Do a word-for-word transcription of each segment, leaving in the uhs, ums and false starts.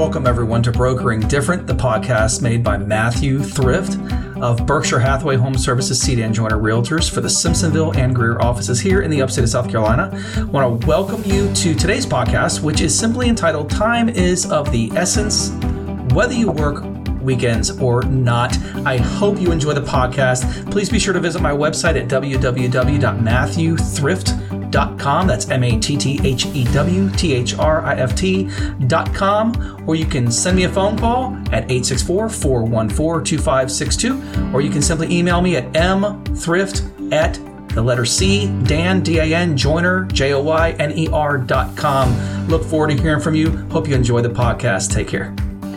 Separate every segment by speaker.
Speaker 1: Welcome, everyone, to Brokering Different, the podcast made by Matthew Thrift of Berkshire Hathaway Home Services Sedan Joiner Realtors for the Simpsonville and Greer offices here in the upstate of South Carolina. I want to welcome you to today's podcast, which is simply entitled Time is of the Essence, Whether You Work Weekends or Not. I hope you enjoy the podcast. Please be sure to visit my website at w w w dot matthew thrift dot com. That's M A T T H E W T H R I F T dot com. Or you can send me a phone call at eight six four, four one four, two five six two. Or you can simply email me at mthrift at the letter C, Dan, D A N, Joiner, J O Y N E R dot com. Look forward to hearing from you. Hope you enjoy the podcast. Take care.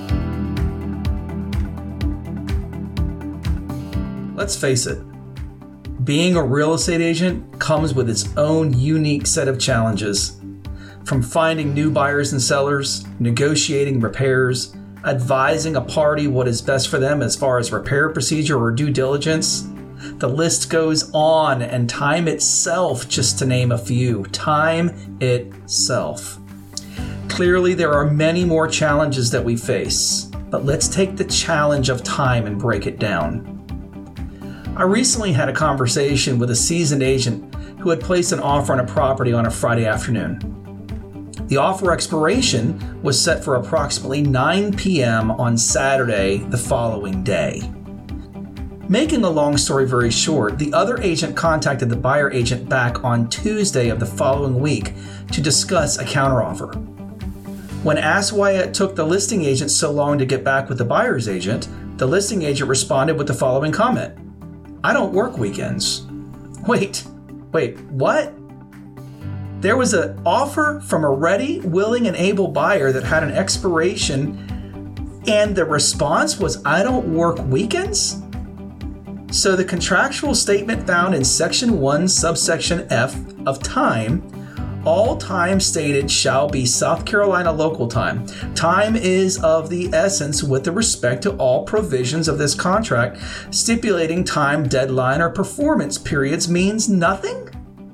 Speaker 1: Let's face it, being a real estate agent comes with its own unique set of challenges. From finding new buyers and sellers, negotiating repairs, advising a party what is best for them as far as repair procedure or due diligence. The list goes on, and time itself, just to name a few. Time itself. Clearly, there are many more challenges that we face, but let's take the challenge of time and break it down. I recently had a conversation with a seasoned agent who had placed an offer on a property on a Friday afternoon. The offer expiration was set for approximately nine p.m. on Saturday the following day. Making a long story very short, the other agent contacted the buyer agent back on Tuesday of the following week to discuss a counteroffer. When asked why it took the listing agent so long to get back with the buyer's agent, the listing agent responded with the following comment: "I don't work weekends." Wait, wait, what? There was an offer from a ready, willing, and able buyer that had an expiration, and the response was, "I don't work weekends"? So the contractual statement found in Section one, subsection F of time, all time stated shall be South Carolina local time. Time is of the essence with respect to all provisions of this contract. Stipulating time, deadline, or performance periods means nothing?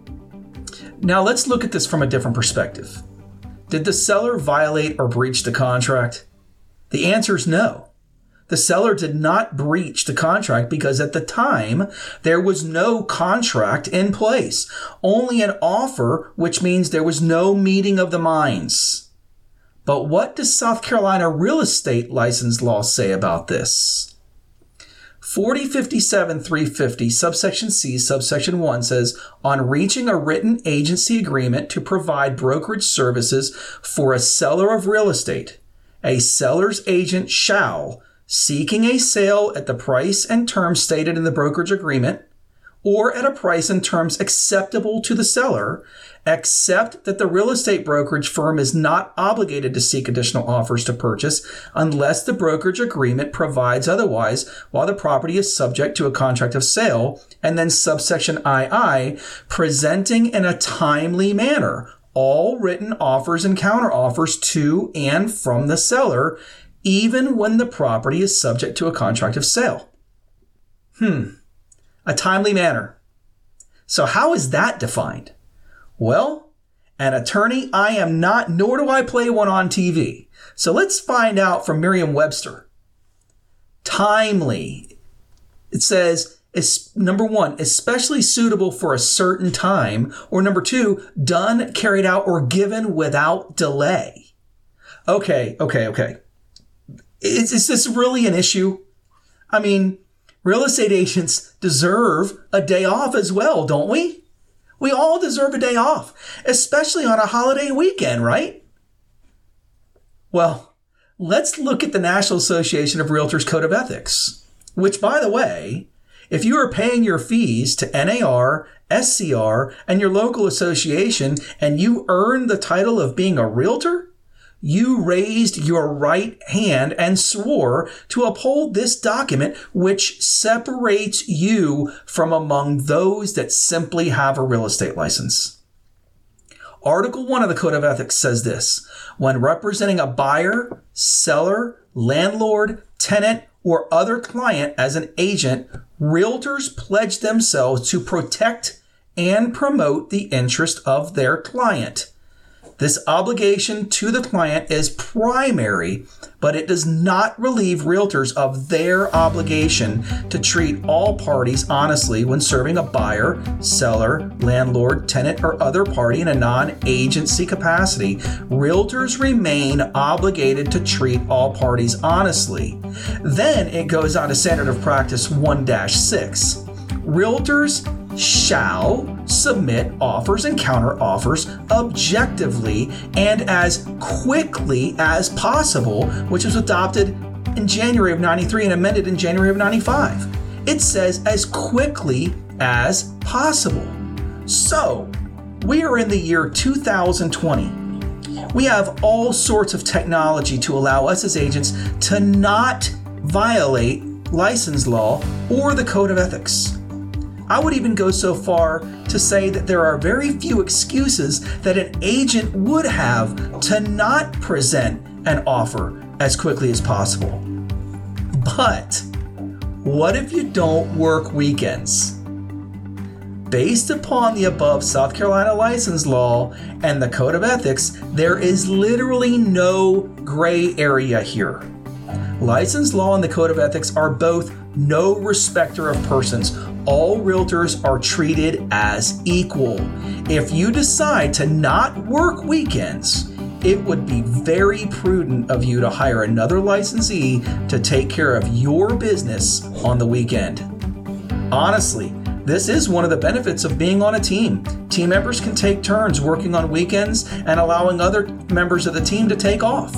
Speaker 1: Now let's look at this from a different perspective. Did the seller violate or breach the contract? The answer is no. The seller did not breach the contract because at the time, there was no contract in place, only an offer, which means there was no meeting of the minds. But what does South Carolina real estate license law say about this? forty fifty-seven three fifty subsection C subsection one says, on reaching a written agency agreement to provide brokerage services for a seller of real estate, a seller's agent shall, seeking a sale at the price and terms stated in the brokerage agreement, or at a price and terms acceptable to the seller, accept that the real estate brokerage firm is not obligated to seek additional offers to purchase unless the brokerage agreement provides otherwise while the property is subject to a contract of sale, and then subsection two, presenting in a timely manner all written offers and counteroffers to and from the seller, even when the property is subject to a contract of sale. Hmm, a timely manner. So how is that defined? Well, an attorney I am not, nor do I play one on T V. So let's find out from Merriam-Webster. Timely. It says, is, number one, especially suitable for a certain time, or number two, done, carried out, or given without delay. Okay, okay, okay. Is, is this really an issue? I mean, real estate agents deserve a day off as well, don't we? We all deserve a day off, especially on a holiday weekend, right? Well, let's look at the National Association of Realtors Code of Ethics, which, by the way, if you are paying your fees to N A R, S C R, and your local association, and you earn the title of being a realtor, you raised your right hand and swore to uphold this document, which separates you from among those that simply have a real estate license. Article one of the Code of Ethics says this: when representing a buyer, seller, landlord, tenant, or other client as an agent, realtors pledge themselves to protect and promote the interest of their client. This obligation to the client is primary, but it does not relieve realtors of their obligation to treat all parties honestly when serving a buyer, seller, landlord, tenant, or other party in a non-agency capacity. Realtors remain obligated to treat all parties honestly. Then it goes on to Standard of Practice one dash six. Realtors shall submit offers and counteroffers objectively and as quickly as possible, which was adopted in January of ninety-three and amended in January of ninety-five. It says as quickly as possible. So, we are in the year two thousand twenty. We have all sorts of technology to allow us as agents to not violate license law or the Code of Ethics. I would even go so far to say that there are very few excuses that an agent would have to not present an offer as quickly as possible. But what if you don't work weekends? Based upon the above South Carolina license law and the Code of Ethics, there is literally no gray area here. License law and the Code of Ethics are both no respecter of persons. All realtors are treated as equal. If you decide to not work weekends, it would be very prudent of you to hire another licensee to take care of your business on the weekend. Honestly, this is one of the benefits of being on a team. Team members can take turns working on weekends and allowing other members of the team to take off.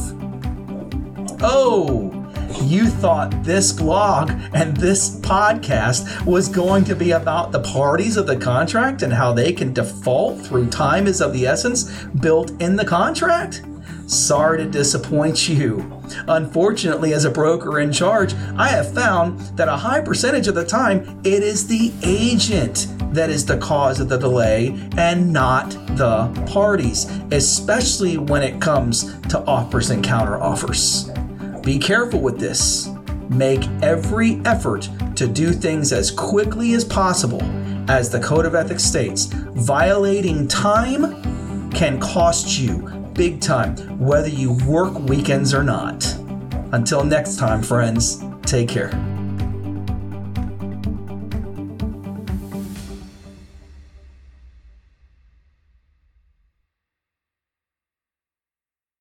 Speaker 1: Oh, you thought this blog and this podcast was going to be about the parties of the contract and how they can default through time is of the essence built in the contract? Sorry to disappoint you. Unfortunately, as a broker in charge, I have found that a high percentage of the time, it is the agent that is the cause of the delay and not the parties, especially when it comes to offers and counteroffers. Be careful with this. Make every effort to do things as quickly as possible. As the Code of Ethics states, violating time can cost you big time, whether you work weekends or not. Until next time, friends, take care.